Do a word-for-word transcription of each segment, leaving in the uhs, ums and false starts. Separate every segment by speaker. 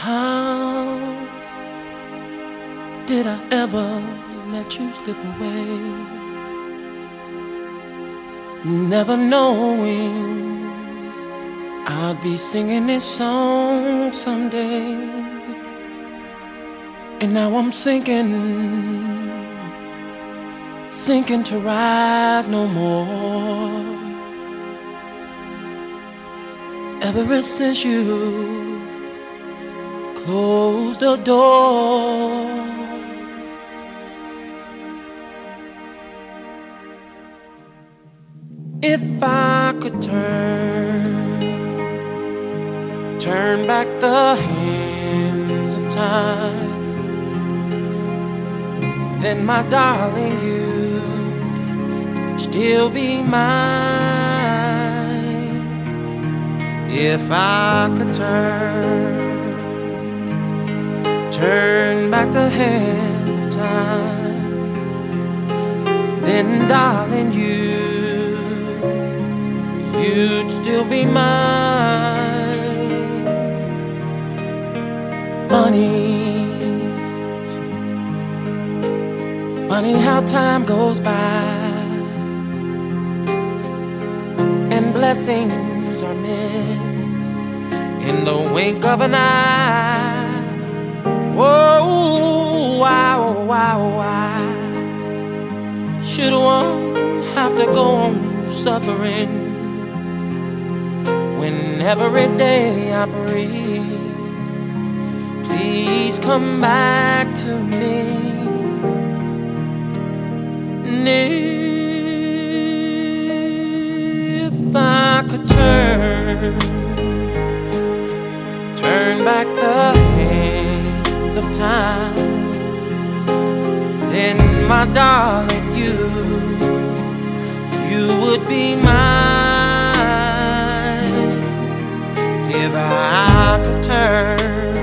Speaker 1: How did I ever let you slip away? Never knowing I'd be singing this song someday. And now I'm sinking, sinking to rise no more. Ever since you closed the door, if I could turn, turn back the hands of time, then my darling, you'd still be mine. If I could turn, turn back the hands of time, then darling, you, you'd still be mine. Funny, funny how time goes by and blessings are missed in the wink of an eye. Whoa, wow, wow, why should one have to go on suffering when every day I breathe? Please come back to me. And if I could turn, turn back the hands of time, then my darling, you, you would be mine. If I could turn,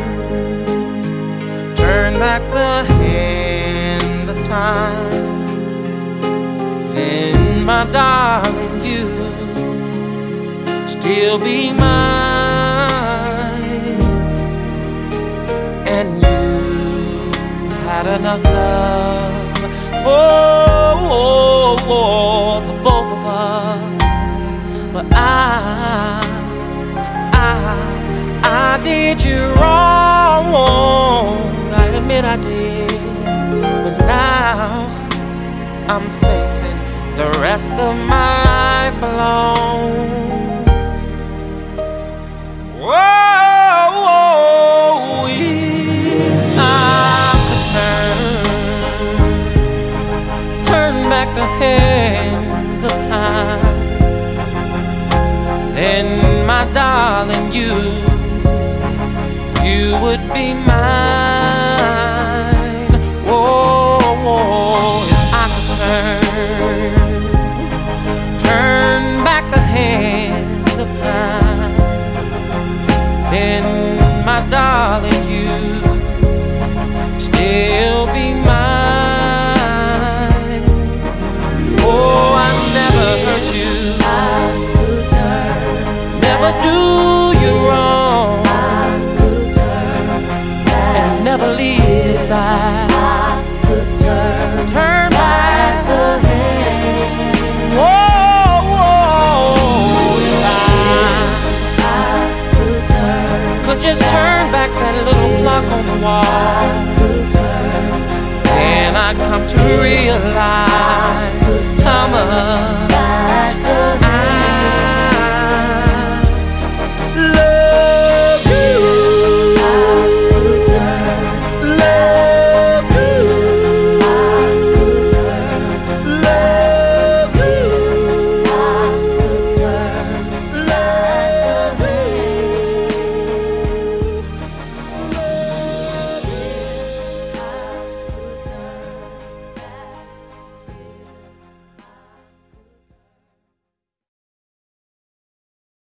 Speaker 1: turn back the hands of time, then my darling, you still be mine. And you had enough love for the both of us, but I, I, I did you wrong. I admit I did, but now I'm facing the rest of my life alone. Whoa, whoa, if I could turn, turn back the hands of time, then my darling, you, you would be mine. Whoa, whoa, if I could turn, turn back the hands of time, then my darling, you still be mine. Oh, I never hurt you, never do you wrong, and never leave your side. Turn back the hand. Whoa, whoa, if I could just turn back that little clock on the wall, then I'd come to realize how much